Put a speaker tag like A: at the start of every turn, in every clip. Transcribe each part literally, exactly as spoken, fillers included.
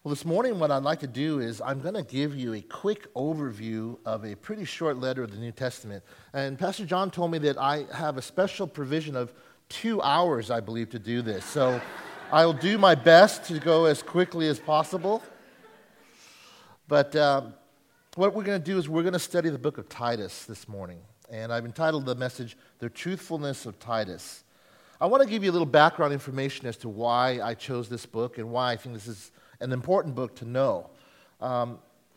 A: Well, this morning what I'd like to do is I'm going to give you a quick overview of a pretty short letter of the New Testament. And Pastor John told me that I have a special provision of two hours, I believe, to do this. So I'll do my best to go as quickly as possible. But um, what we're going to do is we're going to study the book of Titus this morning. And I've entitled the message, The Truthfulness of Titus. I want to give you a little background information as to why I chose this book and why I think this is an important book to know. Um,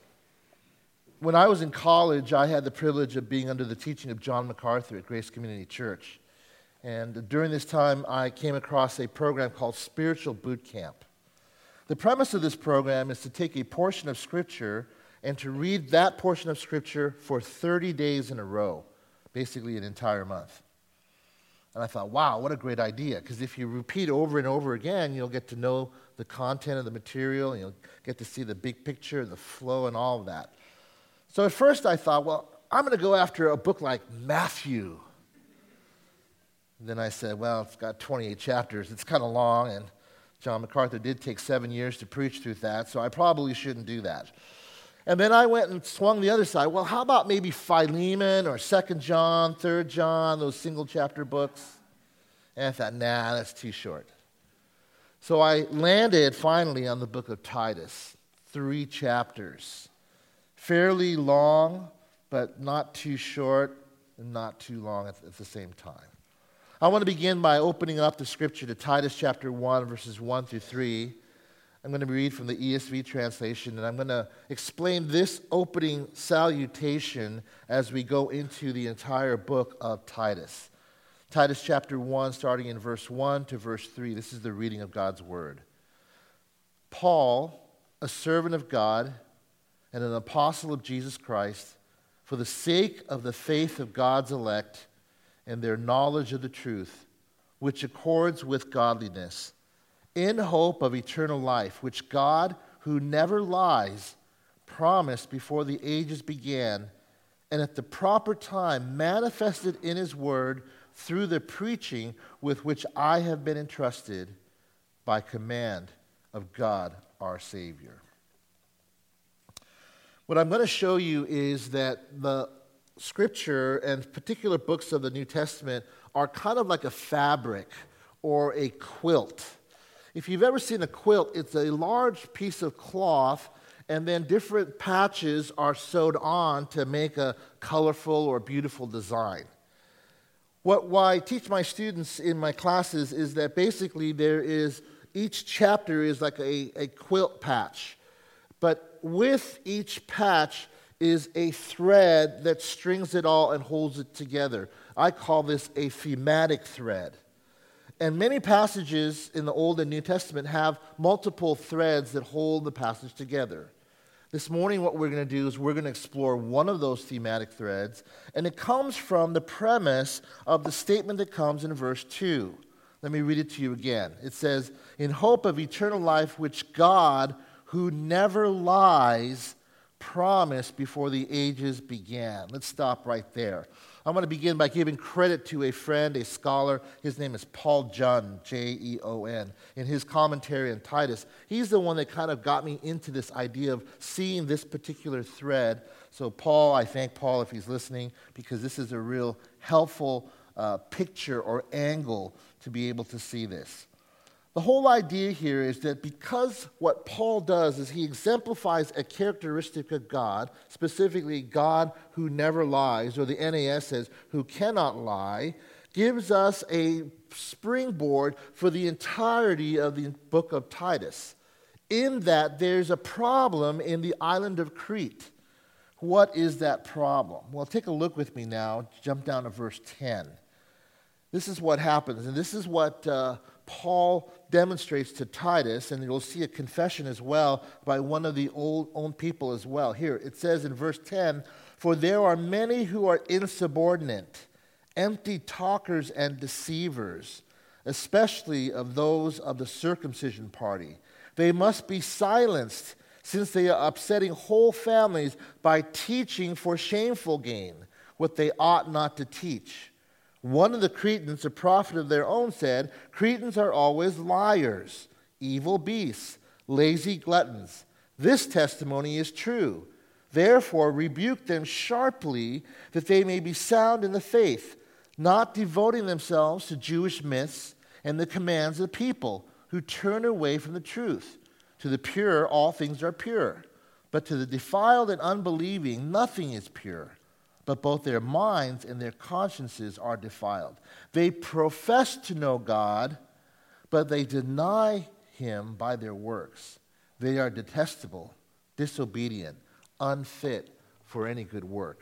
A: when I was in college, I had the privilege of being under the teaching of John MacArthur at Grace Community Church. And during this time, I came across a program called Spiritual Boot Camp. The premise of this program is to take a portion of Scripture and to read that portion of Scripture for thirty days in a row, basically an entire month. And I thought, wow, what a great idea, because if you repeat over and over again, you'll get to know the content of the material, and you'll get to see the big picture, the flow, and all of that. So at first I thought, well, I'm going to go after a book like Matthew. Then I said, well, it's got twenty-eight chapters. It's kind of long, and John MacArthur did take seven years to preach through that, so I probably shouldn't do that. And then I went and swung the other side. Well, how about maybe Philemon or Second John, Third John, those single chapter books? And I thought, nah, that's too short. So I landed finally on the book of Titus, three chapters. Fairly long, but not too short and not too long at, at the same time. I want to begin by opening up the scripture to Titus chapter one, verses one through three. I'm going to read from the E S V translation, and I'm going to explain this opening salutation as we go into the entire book of Titus. Titus chapter one, starting in verse one to verse three. This is the reading of God's word. Paul, a servant of God and an apostle of Jesus Christ, for the sake of the faith of God's elect and their knowledge of the truth, which accords with godliness, in hope of eternal life, which God, who never lies, promised before the ages began, and at the proper time manifested in his word through the preaching with which I have been entrusted by command of God our Savior. What I'm going to show you is that the Scripture and particular books of the New Testament are kind of like a fabric or a quilt. If you've ever seen a quilt, it's a large piece of cloth, and then different patches are sewed on to make a colorful or beautiful design. What, what I teach my students in my classes is that basically there is, each chapter is like a, a quilt patch. But with each patch is a thread that strings it all and holds it together. I call this a thematic thread. And many passages in the Old and New Testament have multiple threads that hold the passage together. This morning what we're going to do is we're going to explore one of those thematic threads, and it comes from the premise of the statement that comes in verse two. Let me read it to you again. It says, in hope of eternal life, which God, who never lies, promised before the ages began. Let's stop right there. I'm going to begin by giving credit to a friend, a scholar. His name is Paul Jun, J E O N. In his commentary on Titus, he's the one that kind of got me into this idea of seeing this particular thread. So Paul, I thank Paul if he's listening, because this is a real helpful uh, picture or angle to be able to see this. The whole idea here is that because what Paul does is he exemplifies a characteristic of God, specifically God who never lies, or the N A S says who cannot lie, gives us a springboard for the entirety of the book of Titus, in that there's a problem in the island of Crete. What is that problem? Well, take a look with me now. Jump down to verse ten. This is what happens, and this is what uh, Paul demonstrates to Titus, and you'll see a confession as well by one of the old own people as well. Here, it says in verse ten, for there are many who are insubordinate, empty talkers and deceivers, especially of those of the circumcision party. They must be silenced, since they are upsetting whole families by teaching for shameful gain what they ought not to teach. One of the Cretans, a prophet of their own, said, Cretans are always liars, evil beasts, lazy gluttons. This testimony is true. Therefore, rebuke them sharply, that they may be sound in the faith, not devoting themselves to Jewish myths and the commands of the people, who turn away from the truth. To the pure, all things are pure. But to the defiled and unbelieving, nothing is pure. But both their minds and their consciences are defiled. They profess to know God, but they deny him by their works. They are detestable, disobedient, unfit for any good work.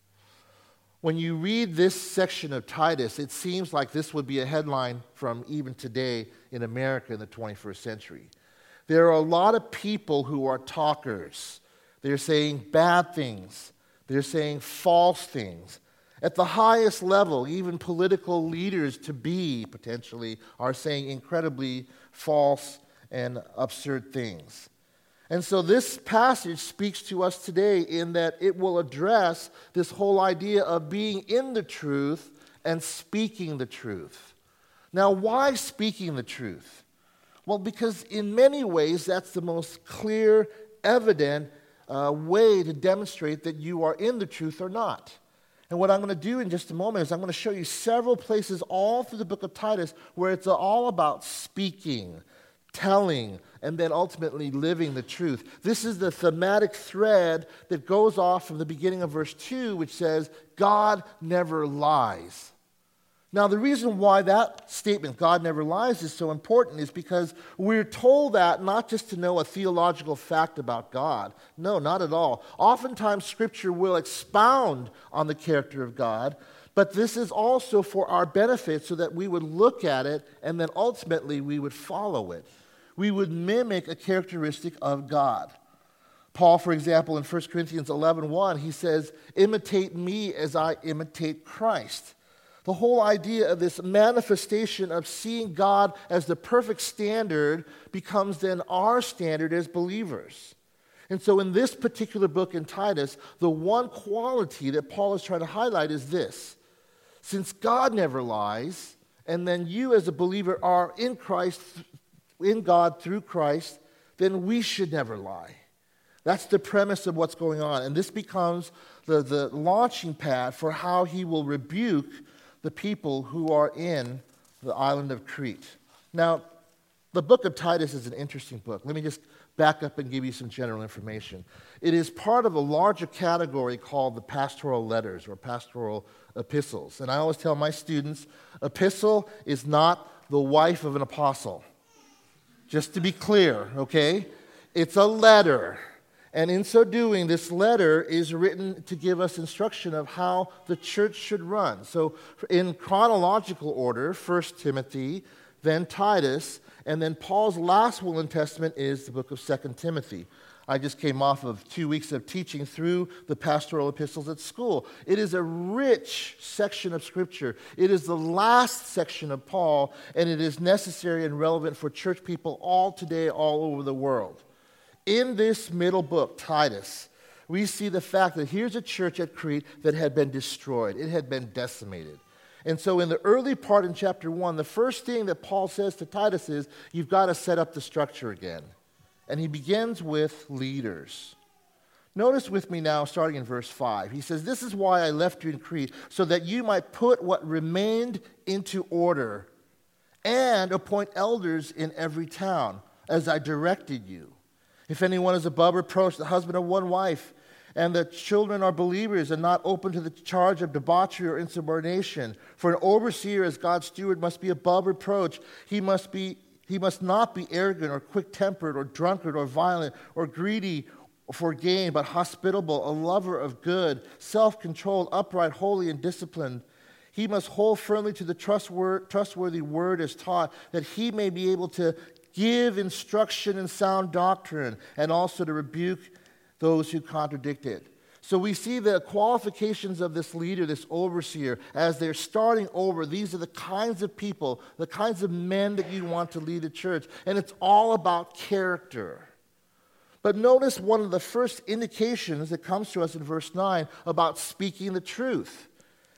A: When you read this section of Titus, it seems like this would be a headline from even today in America in the twenty-first century. There are a lot of people who are talkers. They're saying bad things. They're saying false things. At the highest level, even political leaders to be, potentially, are saying incredibly false and absurd things. And so this passage speaks to us today in that it will address this whole idea of being in the truth and speaking the truth. Now, why speaking the truth? Well, because in many ways that's the most clear, evident uh, way to demonstrate that you are in the truth or not. And what I'm going to do in just a moment is I'm going to show you several places all through the book of Titus where it's all about speaking, telling, and then ultimately living the truth. This is the thematic thread that goes off from the beginning of verse two, which says, God never lies. Now, the reason why that statement, God never lies, is so important is because we're told that not just to know a theological fact about God. No, not at all. Oftentimes, Scripture will expound on the character of God, but this is also for our benefit so that we would look at it and then ultimately we would follow it. We would mimic a characteristic of God. Paul, for example, in First Corinthians eleven one, he says, imitate me as I imitate Christ. The whole idea of this manifestation of seeing God as the perfect standard becomes then our standard as believers. And so in this particular book in Titus, the one quality that Paul is trying to highlight is this. Since God never lies, and then you as a believer are in Christ, in God through Christ, then we should never lie. That's the premise of what's going on. And this becomes the, the launching pad for how he will rebuke the people who are in the island of Crete. Now, the book of Titus is an interesting book. Let me just back up and give you some general information. It is part of a larger category called the pastoral letters or pastoral epistles. And I always tell my students, epistle is not the wife of an apostle. Just to be clear, okay? It's a letter. And in so doing, this letter is written to give us instruction of how the church should run. So in chronological order, First Timothy, then Titus, and then Paul's last will and testament is the book of Second Timothy. I just came off of two weeks of teaching through the pastoral epistles at school. It is a rich section of Scripture. It is the last section of Paul, and it is necessary and relevant for church people all today, all over the world. In this middle book, Titus, we see the fact that here's a church at Crete that had been destroyed. It had been decimated. And so in the early part in chapter one, the first thing that Paul says to Titus is, you've got to set up the structure again. And he begins with leaders. Notice with me now, starting in verse five. He says, this is why I left you in Crete, so that you might put what remained into order and appoint elders in every town, as I directed you. If anyone is above reproach, the husband of one wife, and the children are believers and not open to the charge of debauchery or insubordination. For an overseer as God's steward must be above reproach. He must be he must not be arrogant or quick-tempered or drunkard or violent or greedy for gain, but hospitable, a lover of good, self-controlled, upright, holy, and disciplined. He must hold firmly to the trustworthy word as taught, that he may be able to give instruction in sound doctrine and also to rebuke those who contradict it. So we see the qualifications of this leader, this overseer, as they're starting over. These are the kinds of people, the kinds of men that you want to lead a church. And it's all about character. But notice one of the first indications that comes to us in verse nine about speaking the truth.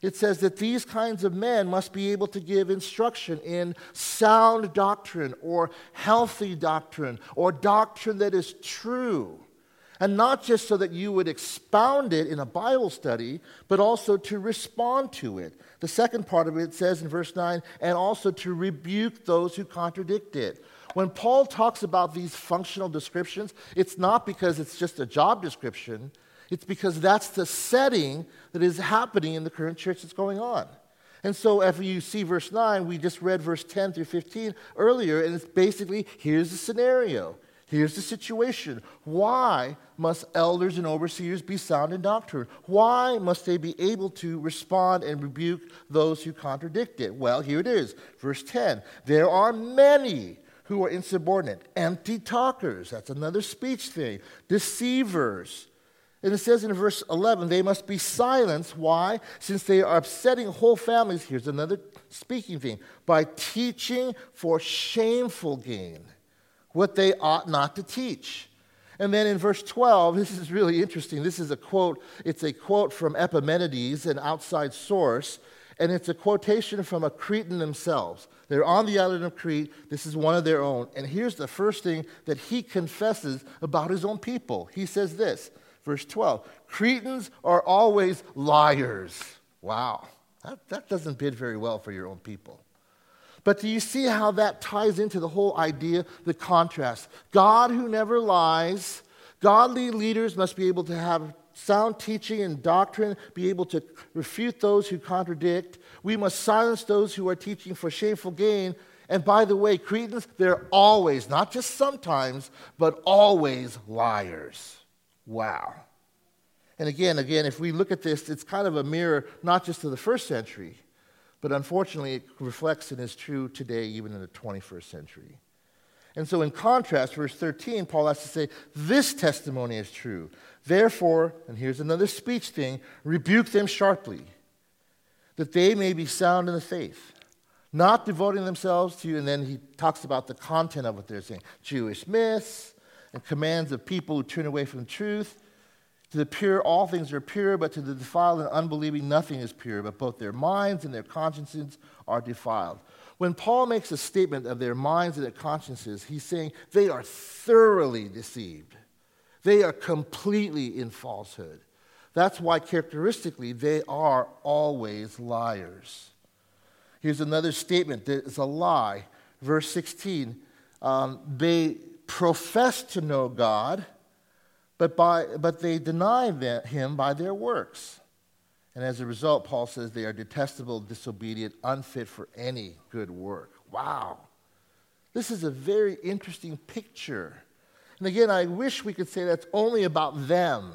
A: It says that these kinds of men must be able to give instruction in sound doctrine or healthy doctrine or doctrine that is true. And not just so that you would expound it in a Bible study, but also to respond to it. The second part of it says in verse nine, and also to rebuke those who contradict it. When Paul talks about these functional descriptions, it's not because it's just a job description. It's because that's the setting that is happening in the current church that's going on. And so if you see verse nine, we just read verse ten through fifteen earlier, and it's basically, here's the scenario. Here's the situation. Why must elders and overseers be sound in doctrine? Why must they be able to respond and rebuke those who contradict it? Well, here it is, verse ten. There are many who are insubordinate, empty talkers. That's another speech thing. Deceivers. And it says in verse eleven, they must be silenced. Why? Since they are upsetting whole families. Here's another speaking thing. By teaching for shameful gain what they ought not to teach. And then in verse twelve, this is really interesting. This is a quote. It's a quote from Epimenides, an outside source. And it's a quotation from a Cretan themselves. They're on the island of Crete. This is one of their own. And here's the first thing that he confesses about his own people. He says this. Verse twelve, Cretans are always liars. Wow, that, that doesn't bid very well for your own people. But do you see how that ties into the whole idea, the contrast? God who never lies, godly leaders must be able to have sound teaching and doctrine, be able to refute those who contradict. We must silence those who are teaching for shameful gain. And by the way, Cretans, they're always, not just sometimes, but always liars. Wow. And again, again, if we look at this, it's kind of a mirror not just to the first century, but unfortunately it reflects and is true today even in the twenty-first century. And so in contrast, verse thirteen, Paul has to say, this testimony is true. Therefore, and here's another speech thing, rebuke them sharply, that they may be sound in the faith, not devoting themselves to you. And then he talks about the content of what they're saying. Jewish myths, and commands of people who turn away from truth. To the pure, all things are pure, but to the defiled and unbelieving, nothing is pure, but both their minds and their consciences are defiled. When Paul makes a statement of their minds and their consciences, he's saying they are thoroughly deceived. They are completely in falsehood. That's why characteristically they are always liars. Here's another statement that is a lie. Verse sixteen, um, they profess to know God, but by but they deny that, him by their works. And as a result, Paul says they are detestable, disobedient, unfit for any good work. Wow. This is a very interesting picture. And again, I wish we could say that's only about them.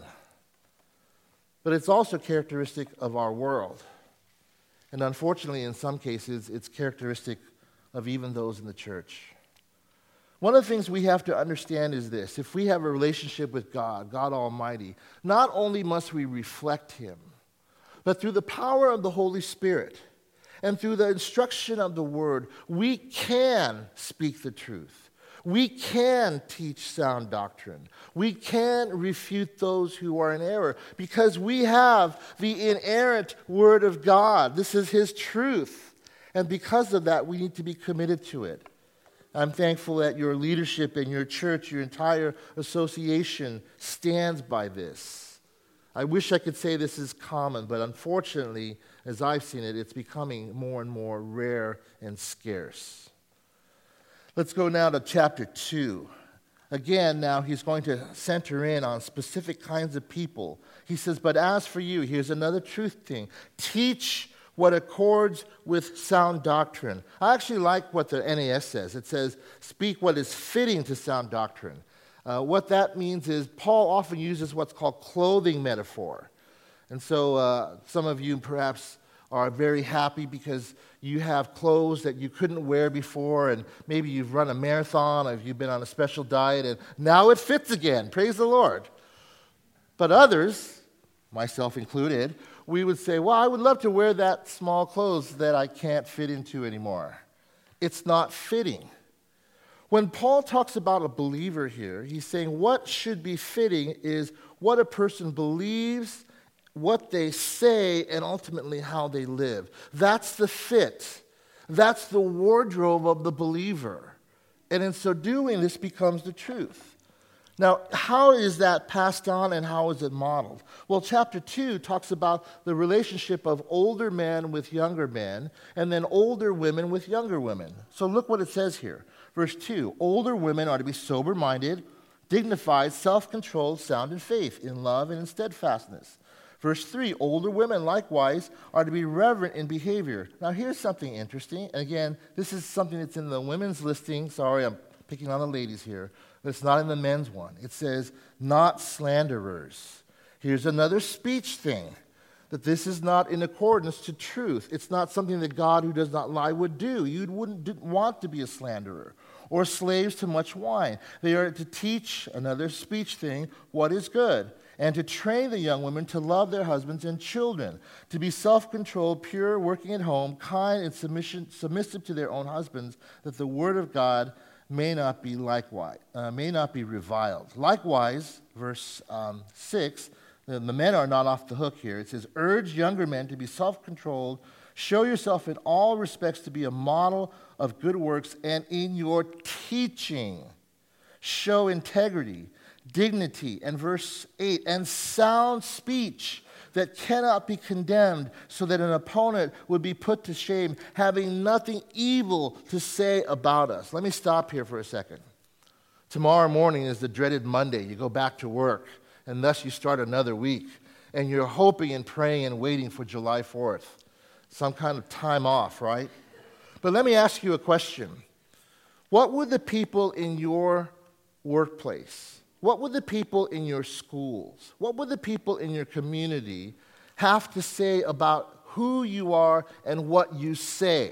A: But it's also characteristic of our world. And unfortunately, in some cases, it's characteristic of even those in the church. One of the things we have to understand is this. If we have a relationship with God, God Almighty, not only must we reflect Him, but through the power of the Holy Spirit and through the instruction of the Word, we can speak the truth. We can teach sound doctrine. We can refute those who are in error because we have the inerrant Word of God. This is His truth. And because of that, we need to be committed to it. I'm thankful that your leadership and your church, your entire association stands by this. I wish I could say this is common, but unfortunately, as I've seen it, it's becoming more and more rare and scarce. Let's go now to chapter two. Again, now he's going to center in on specific kinds of people. He says, but as for you, here's another truth thing. Teach what accords with sound doctrine. I actually like what the N A S says. It says, speak what is fitting to sound doctrine. Uh, what that means is Paul often uses what's called clothing metaphor. And so uh, some of you perhaps are very happy because you have clothes that you couldn't wear before, and maybe you've run a marathon, or you've been on a special diet, and now it fits again. Praise the Lord. But others, myself included, we would say, well, I would love to wear that small clothes that I can't fit into anymore. It's not fitting. When Paul talks about a believer here, he's saying what should be fitting is what a person believes, what they say and ultimately how they live. That's the fit. That's the wardrobe of the believer. And in so doing, this becomes the truth. Now, how is that passed on and how is it modeled? Well, chapter two talks about the relationship of older men with younger men and then older women with younger women. So look what it says here. Verse two, older women are to be sober-minded, dignified, self-controlled, sound in faith, in love and in steadfastness. Verse three, older women likewise are to be reverent in behavior. Now here's something interesting. And again, this is something that's in the women's listing. Sorry, I'm picking on the ladies here. But it's not in the men's one. It says, not slanderers. Here's another speech thing, that this is not in accordance to truth. It's not something that God, who does not lie, would do. You wouldn't didn't want to be a slanderer or slaves to much wine. They are to teach, another speech thing, what is good, and to train the young women to love their husbands and children, to be self-controlled, pure, working at home, kind, and submission, submissive to their own husbands, that the word of God may not be likewise, uh, may not be reviled. Likewise, verse um, six, the, the men are not off the hook here. It says, urge younger men to be self-controlled, show yourself in all respects to be a model of good works, and in your teaching show integrity, dignity, and verse eight, and sound speech that cannot be condemned, so that an opponent would be put to shame, having nothing evil to say about us. Let me stop here for a second. Tomorrow morning is the dreaded Monday. You go back to work, and thus you start another week, and you're hoping and praying and waiting for July fourth, some kind of time off, right? But let me ask you a question. What would the people in your workplace, what would the people in your schools, what would the people in your community have to say about who you are and what you say?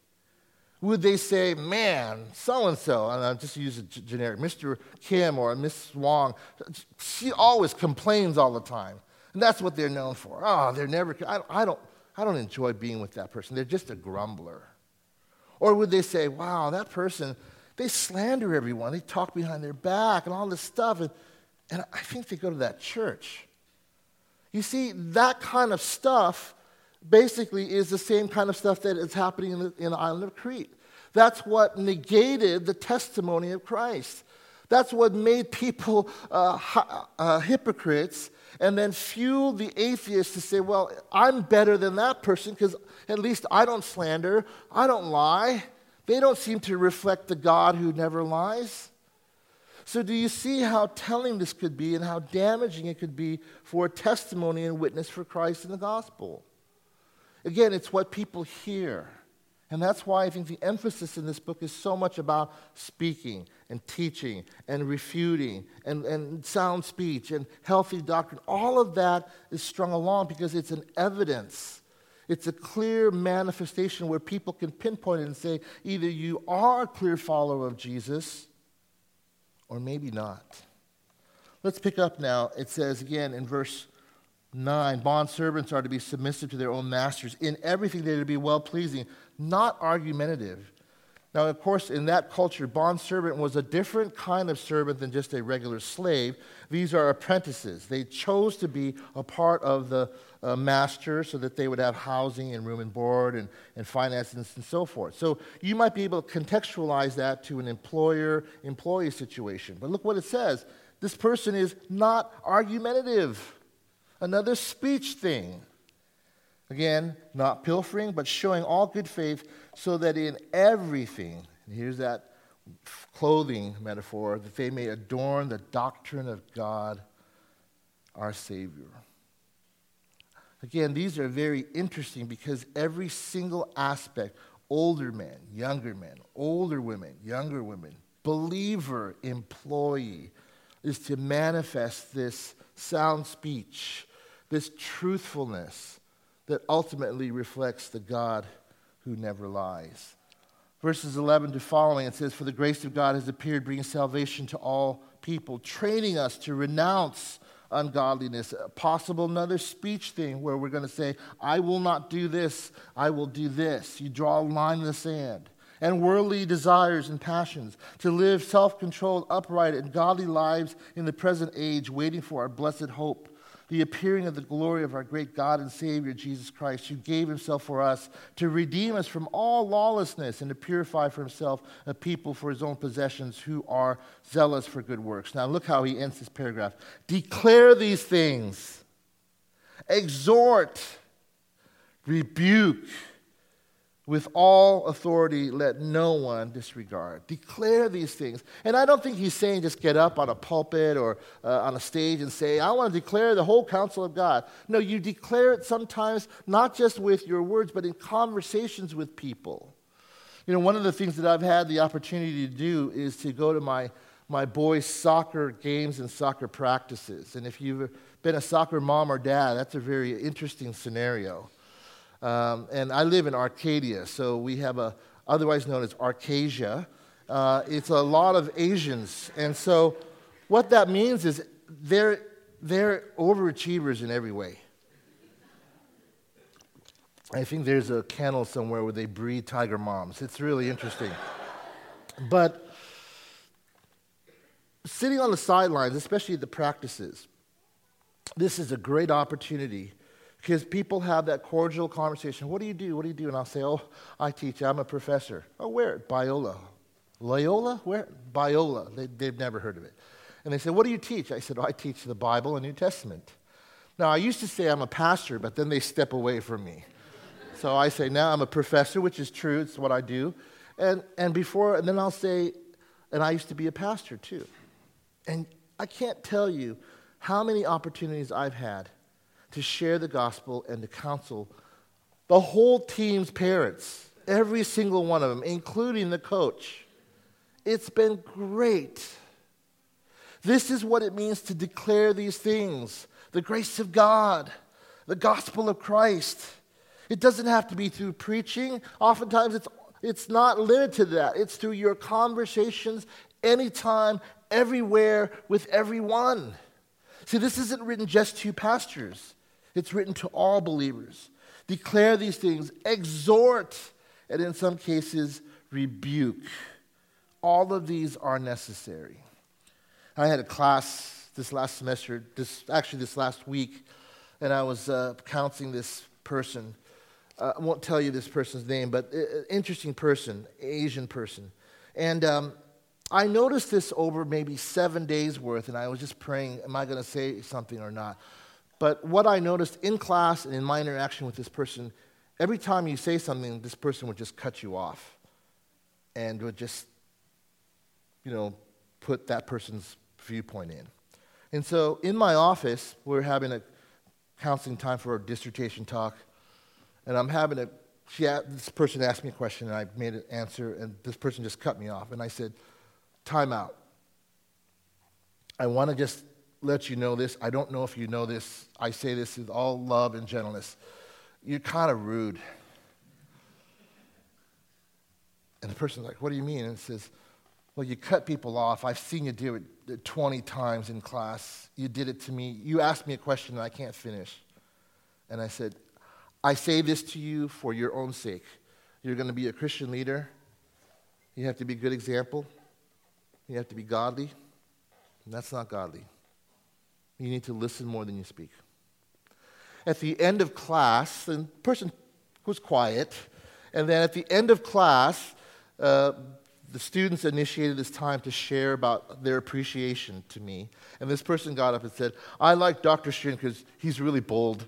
A: Would they say, man, so-and-so, and I'll just use a g- generic, Mister Kim or Miss Wong, she always complains all the time. And that's what they're known for. Oh, they're never, I, I, don't, I don't enjoy being with that person. They're just a grumbler. Or would they say, wow, that person, they slander everyone. They talk behind their back and all this stuff. And, and I think they go to that church. You see, that kind of stuff basically is the same kind of stuff that is happening in the, in the island of Crete. That's what negated the testimony of Christ. That's what made people uh, hi, uh, hypocrites and then fueled the atheists to say, well, I'm better than that person because at least I don't slander, I don't lie. They don't seem to reflect the God who never lies. So do you see how telling this could be and how damaging it could be for a testimony and witness for Christ in the gospel? Again, it's what people hear. And that's why I think the emphasis in this book is so much about speaking and teaching and refuting and, and sound speech and healthy doctrine. All of that is strung along because it's an evidence. It's a clear manifestation where people can pinpoint it and say, either you are a clear follower of Jesus or maybe not. Let's pick up now. It says again in verse nine, bondservants are to be submissive to their own masters. In everything they are to be well-pleasing, not argumentative. Now, of course, in that culture, bondservant was a different kind of servant than just a regular slave. These are apprentices. They chose to be a part of the uh, master so that they would have housing and room and board and, and finances and so forth. So you might be able to contextualize that to an employer-employee situation. But look what it says. This person is not argumentative. Another speech thing. Again, not pilfering, but showing all good faith, so that in everything, and here's that clothing metaphor, that they may adorn the doctrine of God, our Savior. Again, these are very interesting because every single aspect, older men, younger men, older women, younger women, believer, employee, is to manifest this sound speech, this truthfulness that ultimately reflects the God who never lies. Verses eleven to following, it says, for the grace of God has appeared, bringing salvation to all people, training us to renounce ungodliness. Possible another speech thing where we're going to say, I will not do this, I will do this. You draw a line in the sand. And worldly desires and passions, to live self-controlled, upright, and godly lives in the present age, waiting for our blessed hope, the appearing of the glory of our great God and Savior, Jesus Christ, who gave himself for us to redeem us from all lawlessness and to purify for himself a people for his own possessions who are zealous for good works. Now look how he ends this paragraph. Declare these things, exhort, rebuke, with all authority, let no one disregard. Declare these things. And I don't think he's saying just get up on a pulpit or uh, on a stage and say, I want to declare the whole counsel of God. No, you declare it sometimes not just with your words, but in conversations with people. You know, one of the things that I've had the opportunity to do is to go to my, my boys' soccer games and soccer practices. And if you've been a soccer mom or dad, that's a very interesting scenario. Um, and I live in Arcadia, so we have a, otherwise known as Arcasia. Uh, it's a lot of Asians. And so what that means is they're, they're overachievers in every way. I think there's a kennel somewhere where they breed tiger moms. It's really interesting. But sitting on the sidelines, especially at the practices, this is a great opportunity because people have that cordial conversation. What do you do? What do you do? And I'll say, oh, I teach. I'm a professor. Oh, where? Biola. Loyola? Where? Biola. They, they've never heard of it. And they said, what do you teach? I said, oh, I teach the Bible and New Testament. Now, I used to say I'm a pastor, but then they step away from me. So I say, now I'm a professor, which is true. It's what I do. And, and before, and then I'll say, and I used to be a pastor too. And I can't tell you how many opportunities I've had to share the gospel and to counsel the whole team's parents, every single one of them, including the coach. It's been great. This is what it means to declare these things, the grace of God, the gospel of Christ. It doesn't have to be through preaching. Oftentimes it's, it's not limited to that. It's through your conversations anytime, everywhere, with everyone. See, this isn't written just to pastors. It's written to all believers. Declare these things, exhort, and in some cases, rebuke. All of these are necessary. I had a class this last semester, this actually this last week, and I was uh, counseling this person. Uh, I won't tell you this person's name, but an interesting person, Asian person. And um, I noticed this over maybe seven days worth, and I was just praying, am I going to say something or not? But what I noticed in class and in my interaction with this person, every time you say something, this person would just cut you off and would just, you know, put that person's viewpoint in. And so in my office, we're having a counseling time for a dissertation talk, and I'm having a, she, this person asked me a question, and I made an answer, and this person just cut me off. And I said, time out. I want to just let you know this. I don't know if you know this. I say this with all love and gentleness. You're kind of rude. And the person's like, what do you mean? And it says, well, you cut people off. I've seen you do it twenty times in class. You did it to me. You asked me a question and I can't finish. And I said, I say this to you for your own sake. You're going to be a Christian leader. You have to be a good example. You have to be godly. And that's not godly. You need to listen more than you speak. At the end of class, the person was quiet, and then at the end of class, uh, the students initiated this time to share about their appreciation to me. And this person got up and said, I like Doctor Shin because he's really bold.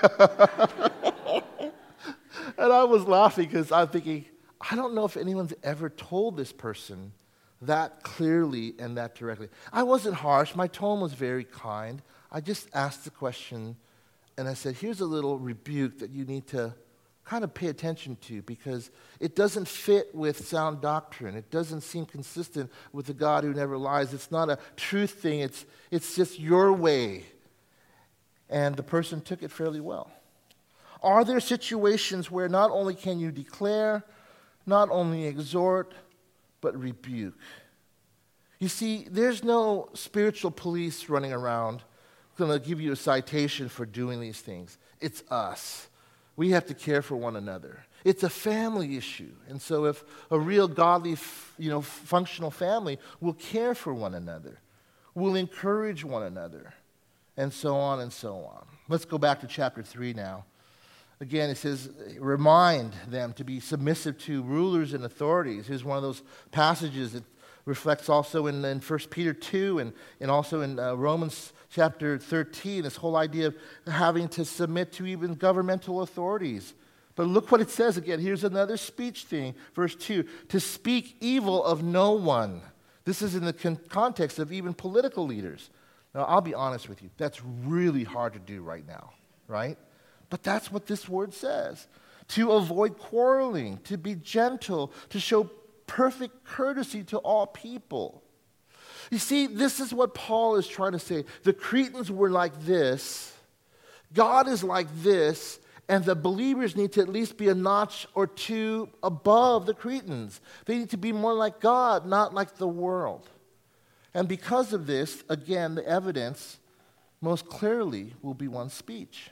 A: And I was laughing because I'm thinking, I don't know if anyone's ever told this person that clearly and that directly. I wasn't harsh. My tone was very kind. I just asked the question, and I said, here's a little rebuke that you need to kind of pay attention to because it doesn't fit with sound doctrine. It doesn't seem consistent with the God who never lies. It's not a truth thing. It's, it's just your way. And the person took it fairly well. Are there situations where not only can you declare, not only exhort, but rebuke? You see, there's no spiritual police running around going to give you a citation for doing these things. It's us. We have to care for one another. It's a family issue. And so if a real godly, you know, functional family will care for one another, will encourage one another, and so on and so on. Let's go back to chapter three now. Again, it says, remind them to be submissive to rulers and authorities. Here's one of those passages that reflects also in, in First Peter two and, and also in uh, Romans chapter thirteen, this whole idea of having to submit to even governmental authorities. But look what it says again. Here's another speech thing. Verse two, to speak evil of no one. This is in the con- context of even political leaders. Now, I'll be honest with you. That's really hard to do right now, right? But that's what this word says. To avoid quarreling, to be gentle, to show perfect courtesy to all people. You see, this is what Paul is trying to say. The Cretans were like this. God is like this. And the believers need to at least be a notch or two above the Cretans. They need to be more like God, not like the world. And because of this, again, the evidence most clearly will be one's speech.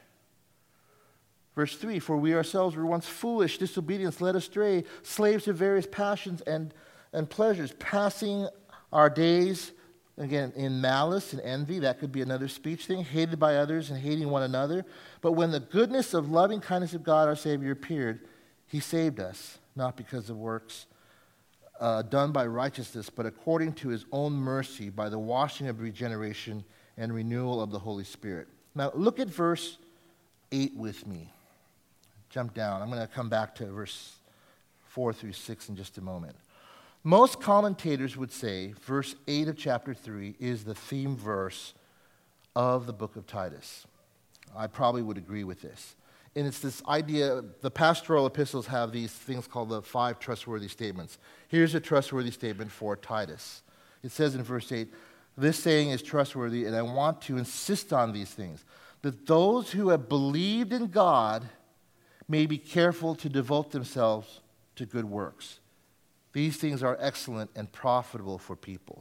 A: Verse three, for we ourselves were once foolish, disobedient, led astray, slaves to various passions and, and pleasures, passing our days, again, in malice and envy. That could be another speech thing, hated by others and hating one another. But when the goodness of loving kindness of God our Savior appeared, he saved us, not because of works uh, done by righteousness, but according to his own mercy, by the washing of regeneration and renewal of the Holy Spirit. Now, look at verse eight with me. Jump down. I'm going to come back to verse four through six in just a moment. Most commentators would say verse eight of chapter three is the theme verse of the book of Titus. I probably would agree with this. And it's this idea, the pastoral epistles have these things called the five trustworthy statements. Here's a trustworthy statement for Titus. It says in verse eight, this saying is trustworthy, and I want to insist on these things, that those who have believed in God may be careful to devote themselves to good works. These things are excellent and profitable for people.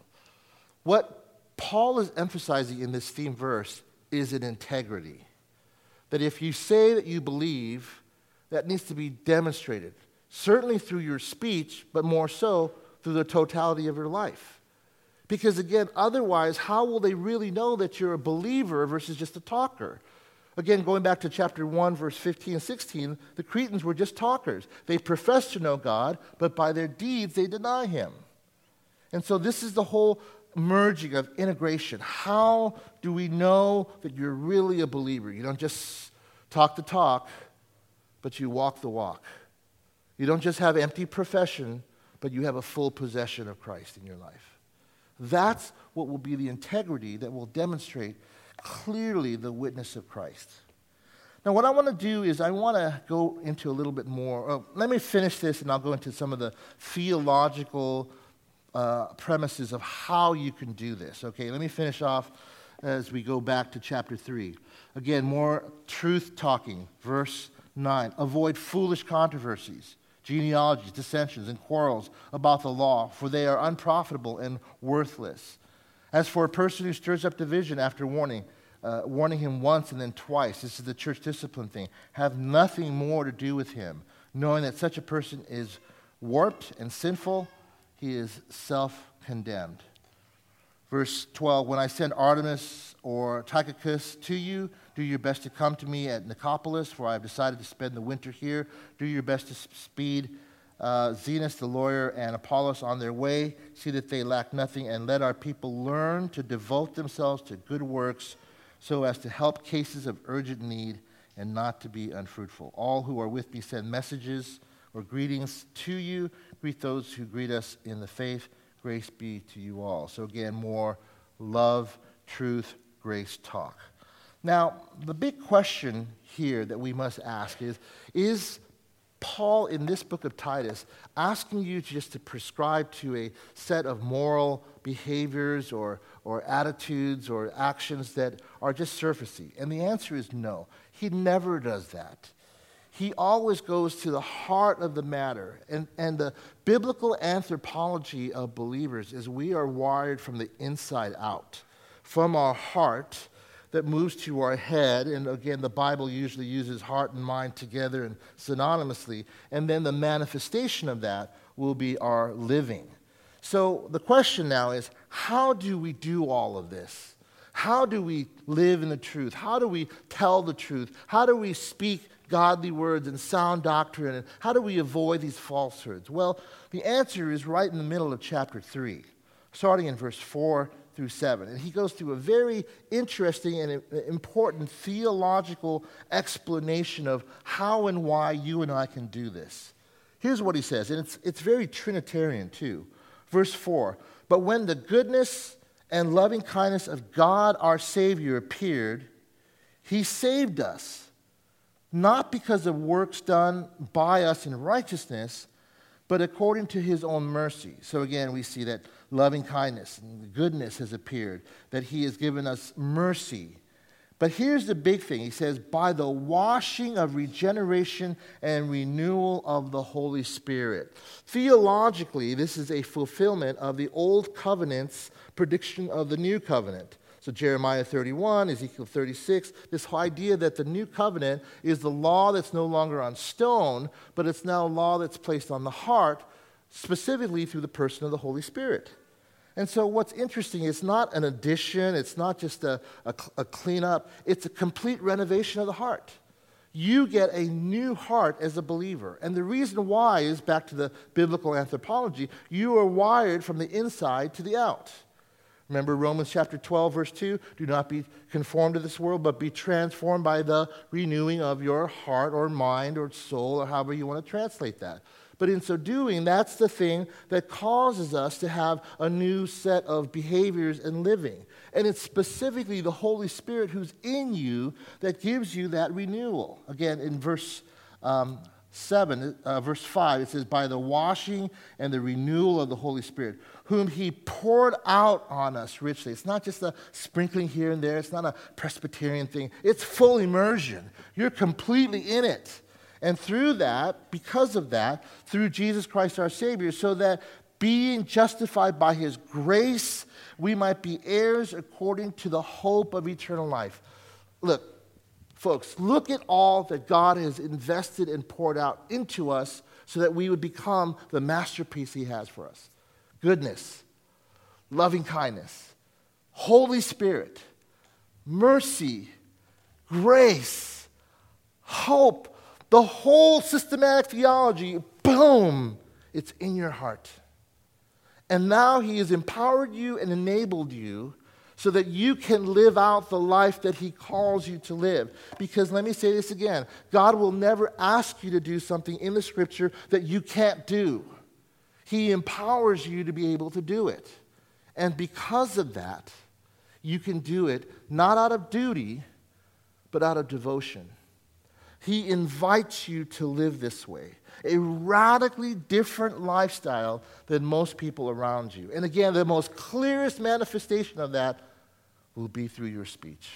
A: What Paul is emphasizing in this theme verse is an integrity. That if you say that you believe, that needs to be demonstrated, certainly through your speech, but more so through the totality of your life. Because again, otherwise, how will they really know that you're a believer versus just a talker? Again, going back to chapter one, verse fifteen and sixteen, the Cretans were just talkers. They professed to know God, but by their deeds they deny him. And so this is the whole merging of integration. How do we know that you're really a believer? You don't just talk the talk, but you walk the walk. You don't just have empty profession, but you have a full possession of Christ in your life. That's what will be the integrity that will demonstrate clearly the witness of Christ. Now, what I want to do is I want to go into a little bit more. Oh, let me finish this, and I'll go into some of the theological uh, premises of how you can do this. Okay, let me finish off as we go back to chapter three. Again, more truth talking. Verse nine, avoid foolish controversies, genealogies, dissensions, and quarrels about the law, for they are unprofitable and worthless. As for a person who stirs up division after warning, uh, warning him once and then twice, this is the church discipline thing, have nothing more to do with him, knowing that such a person is warped and sinful, he is self-condemned. Verse twelve, when I send Artemas or Tychicus to you, do your best to come to me at Nicopolis, for I have decided to spend the winter here. Do your best to speed uh, Zenas the lawyer and Apollos on their way. See that they lack nothing, and let our people learn to devote themselves to good works so as to help cases of urgent need and not to be unfruitful. All who are with me send messages or greetings to you. Greet those who greet us in the faith. Grace be to you all. So again, more love, truth, grace talk. Now, the big question here that we must ask is, is Paul in this book of Titus asking you just to prescribe to a set of moral behaviors or, or attitudes or actions that are just surfacey? And the answer is no. He never does that. He always goes to the heart of the matter. And, and the biblical anthropology of believers is we are wired from the inside out, from our heart that moves to our head. And again, the Bible usually uses heart and mind together and synonymously. And then the manifestation of that will be our living. So the question now is, how do we do all of this? How do we live in the truth? How do we tell the truth? How do we speak godly words and sound doctrine? And how do we avoid these falsehoods? Well, the answer is right in the middle of chapter three, starting in verse four through seven. And he goes through a very interesting and important theological explanation of how and why you and I can do this. Here's what he says, and it's, it's very Trinitarian too. Verse four, but when the goodness and loving kindness of God our Savior appeared, he saved us, not because of works done by us in righteousness, but according to his own mercy. So again, we see that loving kindness and goodness has appeared, that he has given us mercy. But here's the big thing. He says, by the washing of regeneration and renewal of the Holy Spirit. Theologically, this is a fulfillment of the Old Covenant's prediction of the New Covenant. So Jeremiah thirty-one, Ezekiel thirty-six, this whole idea that the New Covenant is the law that's no longer on stone, but it's now a law that's placed on the heart, specifically through the person of the Holy Spirit. And so what's interesting, it's not an addition, it's not just a, a, a cleanup, it's a complete renovation of the heart. You get a new heart as a believer. And the reason why is back to the biblical anthropology. You are wired from the inside to the out. Remember Romans chapter twelve, verse two? Do not be conformed to this world, but be transformed by the renewing of your heart or mind or soul, or however you want to translate that. But in so doing, that's the thing that causes us to have a new set of behaviors and living. And it's specifically the Holy Spirit who's in you that gives you that renewal. Again, in verse um, seven, uh, verse five, it says, by the washing and the renewal of the Holy Spirit, whom he poured out on us richly. It's not just a sprinkling here and there. It's not a Presbyterian thing. It's full immersion. You're completely in it. And through that, because of that, through Jesus Christ our Savior, so that being justified by his grace, we might be heirs according to the hope of eternal life. Look, folks, look at all that God has invested and poured out into us so that we would become the masterpiece he has for us. Goodness, loving kindness, Holy Spirit, mercy, grace, hope. The whole systematic theology, boom, it's in your heart. And now he has empowered you and enabled you so that you can live out the life that he calls you to live. Because let me say this again, God will never ask you to do something in the Scripture that you can't do. He empowers you to be able to do it. And because of that, you can do it not out of duty, but out of devotion. He invites you to live this way, a radically different lifestyle than most people around you. And again, the most clearest manifestation of that will be through your speech.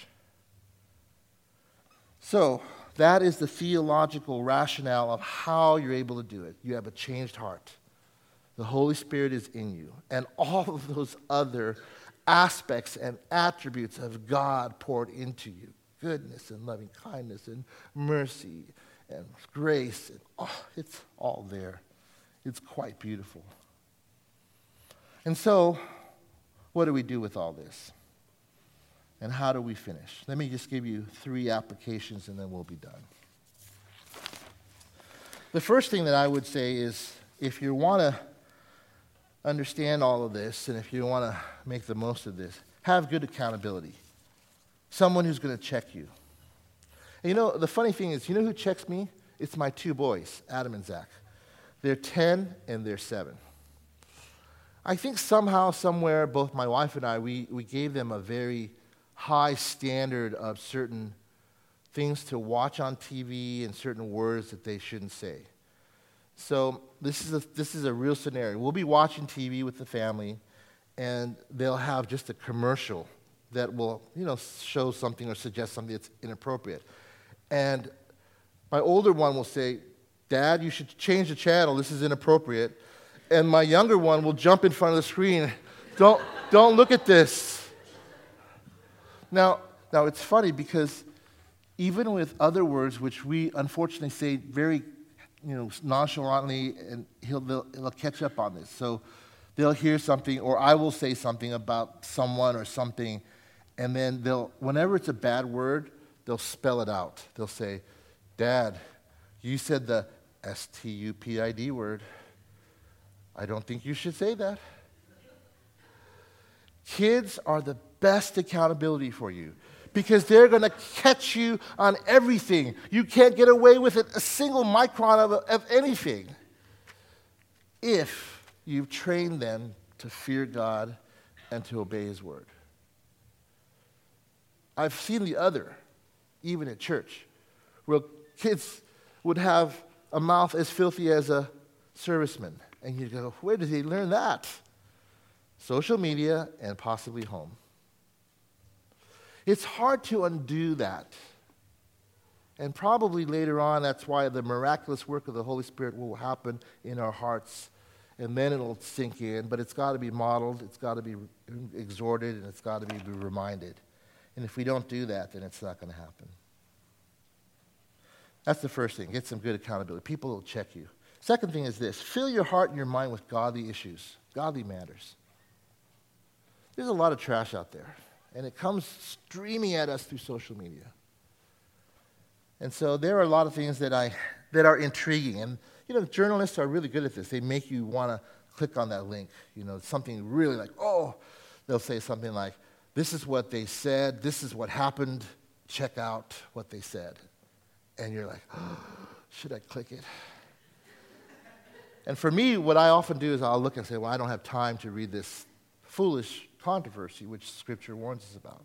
A: So, that is the theological rationale of how you're able to do it. You have a changed heart. The Holy Spirit is in you. And all of those other aspects and attributes of God poured into you. Goodness and loving kindness and mercy and grace. And, oh, it's all there. It's quite beautiful. And so, what do we do with all this? And how do we finish? Let me just give you three applications and then we'll be done. The first thing that I would say is if you want to understand all of this and if you want to make the most of this, have good accountability. Someone who's going to check you. And you know, the funny thing is, you know who checks me? It's my two boys, Adam and Zach. They're ten and they're seven. I think somehow, somewhere, both my wife and I, we, we gave them a very high standard of certain things to watch on T V and certain words that they shouldn't say. So this is a, this is a real scenario. We'll be watching T V with the family, and they'll have just a commercial that will, you know, show something or suggest something that's inappropriate. And my older one will say, Dad, you should change the channel. This is inappropriate. And my younger one will jump in front of the screen. Don't, don't look at this. Now, now, it's funny because even with other words, which we unfortunately say very, you know, nonchalantly, and he'll, they'll, they'll catch up on this. So they'll hear something, or I will say something about someone or something, And then they'll, whenever it's a bad word, they'll spell it out. They'll say, Dad, you said the S T U P I D word. I don't think you should say that. Kids are the best accountability for you because they're going to catch you on everything. You can't get away with it, a single micron of, of anything, if you've trained them to fear God and to obey His word. I've seen the other, even at church, where kids would have a mouth as filthy as a serviceman. And you go, where did he learn that? Social media and possibly home. It's hard to undo that. And probably later on, that's why the miraculous work of the Holy Spirit will happen in our hearts. And then it'll sink in. But it's got to be modeled, it's got to be exhorted, and it's got to be reminded. And if we don't do that, then it's not going to happen. That's the first thing. Get some good accountability. People will check you. Second thing is this. Fill your heart and your mind with godly issues, godly matters. There's a lot of trash out there, and it comes streaming at us through social media. And so there are a lot of things that I that are intriguing. And, you know, journalists are really good at this. They make you want to click on that link. You know, something really like, oh, they'll say something like, this is what they said, this is what happened, check out what they said. And you're like, oh, should I click it? And for me, what I often do is I'll look and say, well, I don't have time to read this foolish controversy which Scripture warns us about.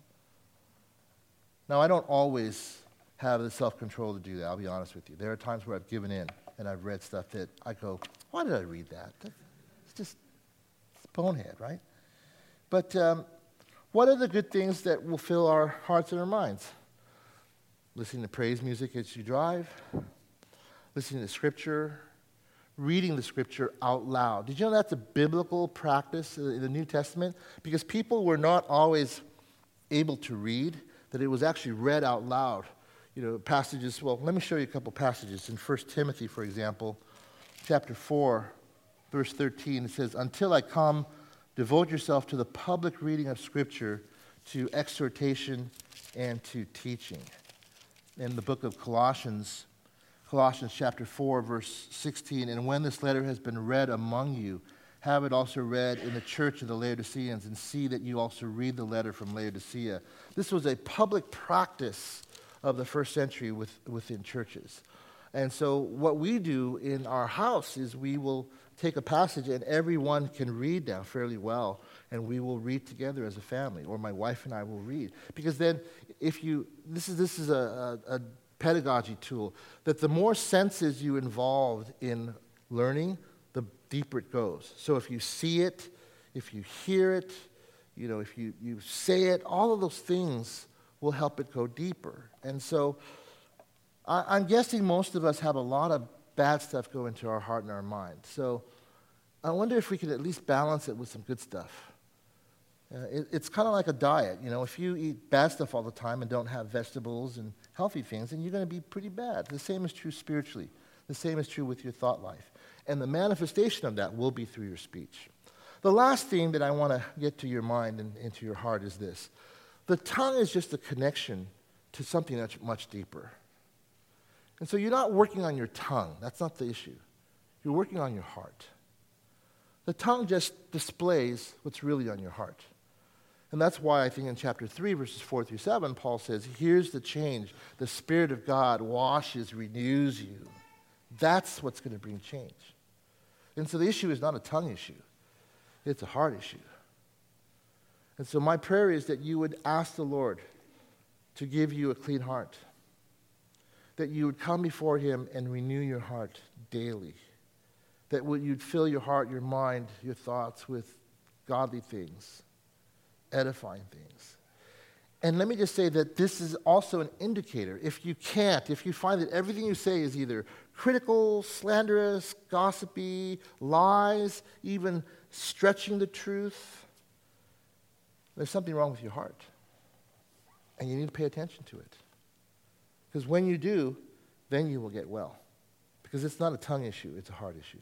A: Now, I don't always have the self-control to do that, I'll be honest with you. There are times where I've given in and I've read stuff that I go, why did I read that? It's just it's bonehead, right? But um, what are the good things that will fill our hearts and our minds? Listening to praise music as you drive, listening to Scripture, reading the Scripture out loud. Did you know that's a biblical practice in the New Testament? Because people were not always able to read, that it was actually read out loud. You know, passages, well, let me show you a couple passages. In First Timothy, for example, chapter four, verse thirteen, it says, until I come, devote yourself to the public reading of Scripture, to exhortation, and to teaching. In the book of Colossians, Colossians chapter four, verse sixteen, and when this letter has been read among you, have it also read in the church of the Laodiceans, and see that you also read the letter from Laodicea. This was a public practice of the first century with, within churches. And so what we do in our house is we will take a passage and everyone can read now fairly well, and we will read together as a family, or my wife and I will read. Because then if you, this is, this is a, a, a pedagogy tool, that the more senses you involved in learning, the deeper it goes. So if you see it, if you hear it, you know, if you, you say it, all of those things will help it go deeper. And so I, I'm guessing most of us have a lot of bad stuff go into our heart and our mind. So I wonder if we could at least balance it with some good stuff. Uh, it, it's kind of like a diet. You know, if you eat bad stuff all the time and don't have vegetables and healthy things, then you're going to be pretty bad. The same is true spiritually. The same is true with your thought life. And the manifestation of that will be through your speech. The last thing that I want to get to your mind and into your heart is this. The tongue is just a connection to something that's much deeper. And so you're not working on your tongue. That's not the issue. You're working on your heart. The tongue just displays what's really on your heart. And that's why I think in chapter three, verses four through seven, Paul says, here's the change. The Spirit of God washes, renews you. That's what's going to bring change. And so the issue is not a tongue issue. It's a heart issue. And so my prayer is that you would ask the Lord to give you a clean heart. That you would come before Him and renew your heart daily. That you'd fill your heart, your mind, your thoughts with godly things, edifying things. And let me just say that this is also an indicator. If you can't, if you find that everything you say is either critical, slanderous, gossipy, lies, even stretching the truth, there's something wrong with your heart. And you need to pay attention to it. Because when you do, then you will get well. Because it's not a tongue issue, it's a heart issue.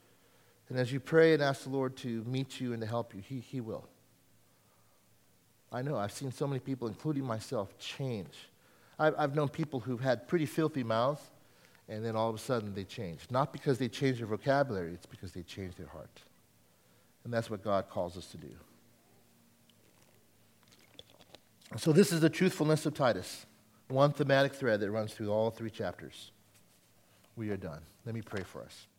A: And as you pray and ask the Lord to meet you and to help you, He, he will. I know, I've seen so many people, including myself, change. I've, I've known people who've had pretty filthy mouths, and then all of a sudden they change. Not because they changed their vocabulary, it's because they changed their heart. And that's what God calls us to do. So this is the truthfulness of Titus, one thematic thread that runs through all three chapters. We are done. Let me pray for us.